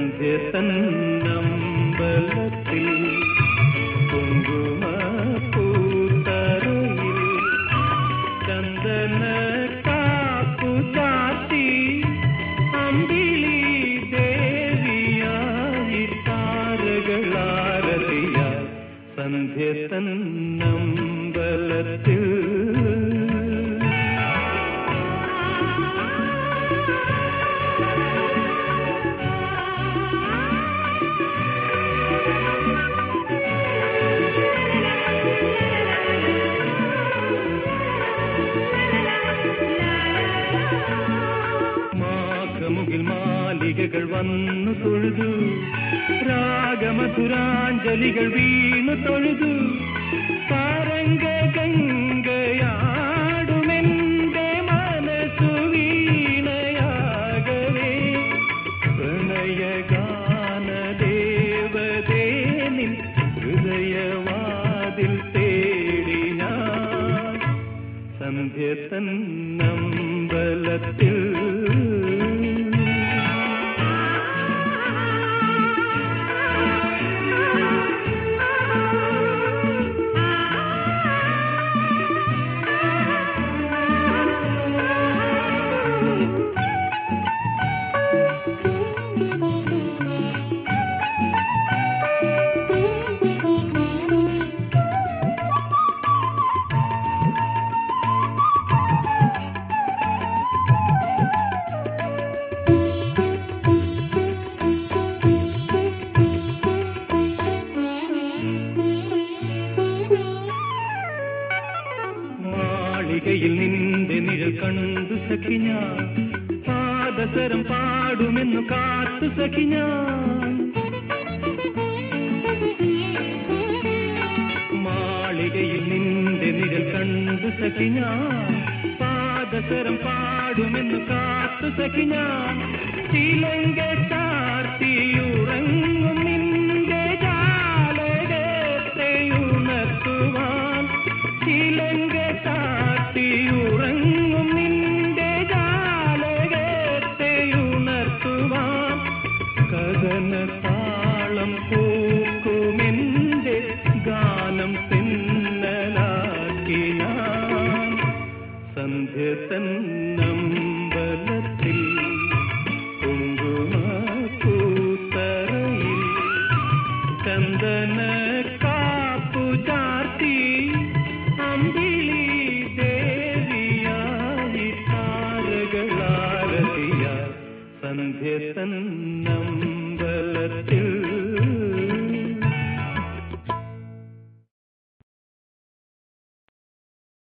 സന്ധ്യ തന്നമ്പലത്തിൽ കുങ്കുമപ്പൂത്തറയിൽ ചന്ദന കാപ്പു ചാർത്തി അമ്പിളി ദേവിയായി താരകളാരതിയ സന്ധ്യ തന്നമ്പലത്തിൽ. മുകിൽ മാലികകൾ വന്നു തൊഴുതു, രാഗമധുരാഞ്ജലികൾ വീണു തൊഴുതു, താരംഗ ഗംഗയാടുമെന്റെ മനസ്സു വീണയാകവേ, പ്രണയഗാന ദേവതേ നിൻ ഹൃദയവാതിൽ തേടി ഞാൻ സന്ധ്യ തന്നമ്പലത്തിൽ. മാളികയിൽ നിന്റെ നിഴൽ കണ്ടു സഖി ഞാൻ, പാദസരം പാടുമെന്നു കാത്തു സഖി ഞാൻ. മാളികയിൽ നിന്റെ നിഴൽ കണ്ടു സഖി ഞാൻ, പാദസരം പാടുമെന്നു കാത്തു സഖി ഞാൻ. ചിലങ്ക ചാർത്തിയുറങ്ങും നിന്റെ ജാലകത്തെ ഉണർത്തുവാൻ, ചിലങ്ക ചാർത്തിയുറങ്ങും നിന്റെ ജാലകത്തെ ഉണർത്തുവാൻ, കഥന താളം പൂക്കുമെന്റെ ഗാനം തെന്നലാക്കി ഞാൻ സന്ധ്യ തന്നമ്പലത്തിൽ കുങ്കുമപ്പൂത്തറയിൽ ചന്ദന കാപ്പു ചാർത്തി അമ്പിളി ദേവിയായി താരകളാരതിയ സന്ധ്യ തന്ന